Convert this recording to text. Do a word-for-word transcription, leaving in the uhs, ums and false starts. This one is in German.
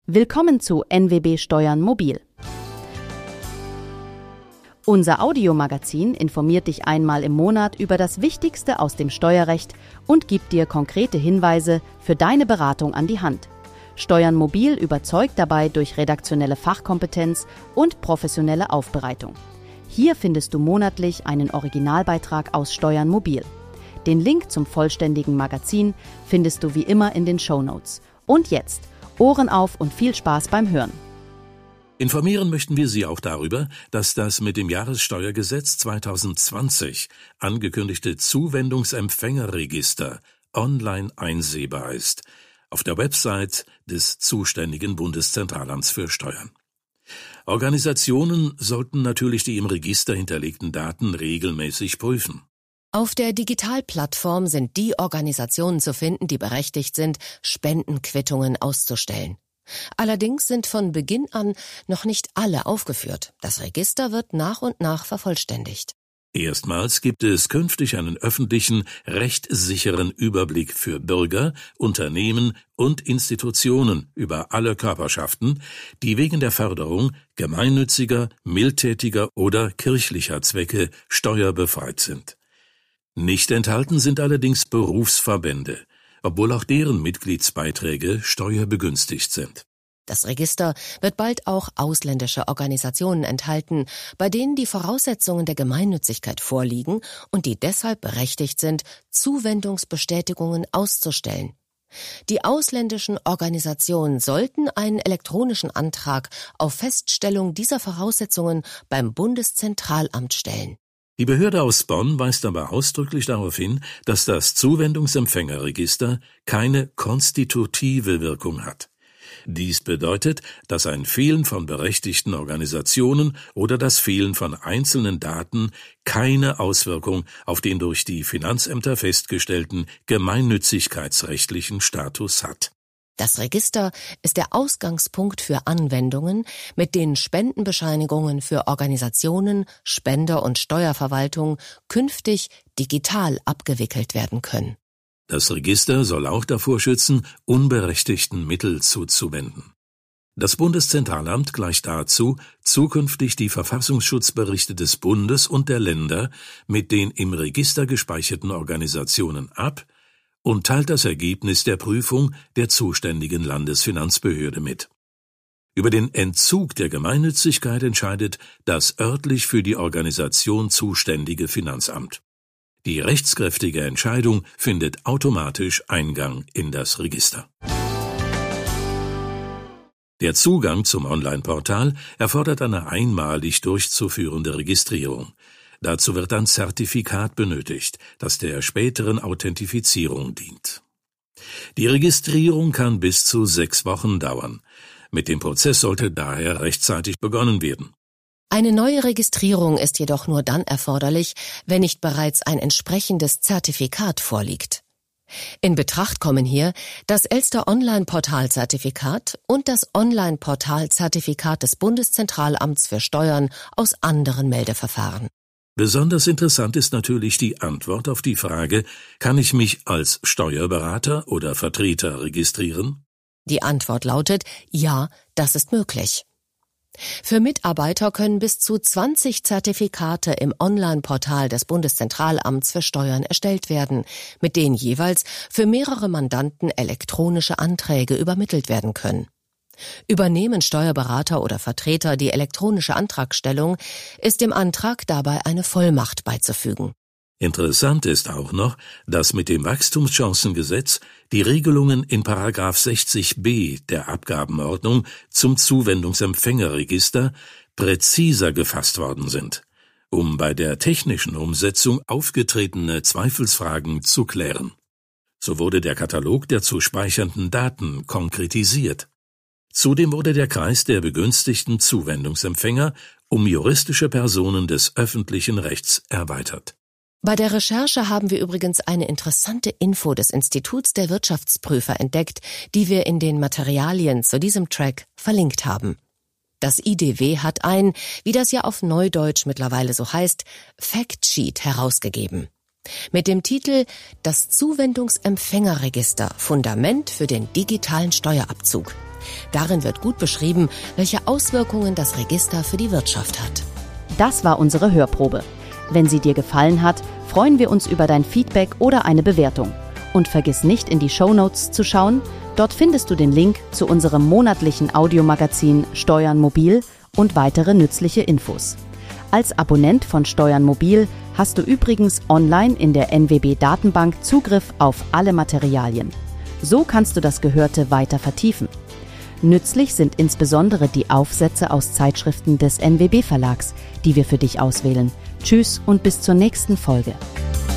Willkommen zu N W B Steuern Mobil. Unser Audiomagazin informiert dich einmal im Monat über das Wichtigste aus dem Steuerrecht und gibt dir konkrete Hinweise für deine Beratung an die Hand. Steuern Mobil überzeugt dabei durch redaktionelle Fachkompetenz und professionelle Aufbereitung. Hier findest du monatlich einen Originalbeitrag aus Steuern Mobil. Den Link zum vollständigen Magazin findest du wie immer in den Shownotes. Und jetzt, Ohren auf und viel Spaß beim Hören. Informieren möchten wir Sie auch darüber, dass das mit dem Jahressteuergesetz zwanzig zwanzig angekündigte Zuwendungsempfängerregister online einsehbar ist, auf der Website des zuständigen Bundeszentralamts für Steuern. Organisationen sollten natürlich die im Register hinterlegten Daten regelmäßig prüfen. Auf der Digitalplattform sind die Organisationen zu finden, die berechtigt sind, Spendenquittungen auszustellen. Allerdings sind von Beginn an noch nicht alle aufgeführt. Das Register wird nach und nach vervollständigt. Erstmals gibt es künftig einen öffentlichen, rechtssicheren Überblick für Bürger, Unternehmen und Institutionen über alle Körperschaften, die wegen der Förderung gemeinnütziger, mildtätiger oder kirchlicher Zwecke steuerbefreit sind. Nicht enthalten sind allerdings Berufsverbände, obwohl auch deren Mitgliedsbeiträge steuerbegünstigt sind. Das Register wird bald auch ausländische Organisationen enthalten, bei denen die Voraussetzungen der Gemeinnützigkeit vorliegen und die deshalb berechtigt sind, Zuwendungsbestätigungen auszustellen. Die ausländischen Organisationen sollten einen elektronischen Antrag auf Feststellung dieser Voraussetzungen beim Bundeszentralamt stellen. Die Behörde aus Bonn weist aber ausdrücklich darauf hin, dass das Zuwendungsempfängerregister keine konstitutive Wirkung hat. Dies bedeutet, dass ein Fehlen von berechtigten Organisationen oder das Fehlen von einzelnen Daten keine Auswirkung auf den durch die Finanzämter festgestellten gemeinnützigkeitsrechtlichen Status hat. Das Register ist der Ausgangspunkt für Anwendungen, mit denen Spendenbescheinigungen für Organisationen, Spender und Steuerverwaltung künftig digital abgewickelt werden können. Das Register soll auch davor schützen, unberechtigten Mittel zuzuwenden. Das Bundeszentralamt gleicht dazu zukünftig die Verfassungsschutzberichte des Bundes und der Länder mit den im Register gespeicherten Organisationen ab und teilt das Ergebnis der Prüfung der zuständigen Landesfinanzbehörde mit. Über den Entzug der Gemeinnützigkeit entscheidet das örtlich für die Organisation zuständige Finanzamt. Die rechtskräftige Entscheidung findet automatisch Eingang in das Register. Der Zugang zum Online-Portal erfordert eine einmalig durchzuführende Registrierung. Dazu wird ein Zertifikat benötigt, das der späteren Authentifizierung dient. Die Registrierung kann bis zu sechs Wochen dauern. Mit dem Prozess sollte daher rechtzeitig begonnen werden. Eine neue Registrierung ist jedoch nur dann erforderlich, wenn nicht bereits ein entsprechendes Zertifikat vorliegt. In Betracht kommen hier das Elster Online-Portal-Zertifikat und das Online-Portal-Zertifikat des Bundeszentralamts für Steuern aus anderen Meldeverfahren. Besonders interessant ist natürlich die Antwort auf die Frage, kann ich mich als Steuerberater oder Vertreter registrieren? Die Antwort lautet, ja, das ist möglich. Für Mitarbeiter können bis zu zwanzig Zertifikate im Online-Portal des Bundeszentralamts für Steuern erstellt werden, mit denen jeweils für mehrere Mandanten elektronische Anträge übermittelt werden können. Übernehmen Steuerberater oder Vertreter die elektronische Antragstellung, ist dem Antrag dabei eine Vollmacht beizufügen. Interessant ist auch noch, dass mit dem Wachstumschancengesetz die Regelungen in Paragraph sechzig b der Abgabenordnung zum Zuwendungsempfängerregister präziser gefasst worden sind, um bei der technischen Umsetzung aufgetretene Zweifelsfragen zu klären. So wurde der Katalog der zu speichernden Daten konkretisiert. Zudem wurde der Kreis der begünstigten Zuwendungsempfänger um juristische Personen des öffentlichen Rechts erweitert. Bei der Recherche haben wir übrigens eine interessante Info des Instituts der Wirtschaftsprüfer entdeckt, die wir in den Materialien zu diesem Track verlinkt haben. Das I D W hat ein, wie das ja auf Neudeutsch mittlerweile so heißt, Factsheet herausgegeben. Mit dem Titel »Das Zuwendungsempfängerregister – Fundament für den digitalen Steuerabzug«. Darin wird gut beschrieben, welche Auswirkungen das Register für die Wirtschaft hat. Das war unsere Hörprobe. Wenn sie dir gefallen hat, freuen wir uns über dein Feedback oder eine Bewertung. Und vergiss nicht, in die Shownotes zu schauen. Dort findest du den Link zu unserem monatlichen Audiomagazin Steuern Mobil und weitere nützliche Infos. Als Abonnent von Steuern Mobil hast du übrigens online in der N W B-Datenbank Zugriff auf alle Materialien. So kannst du das Gehörte weiter vertiefen. Nützlich sind insbesondere die Aufsätze aus Zeitschriften des N W B-Verlags, die wir für dich auswählen. Tschüss und bis zur nächsten Folge.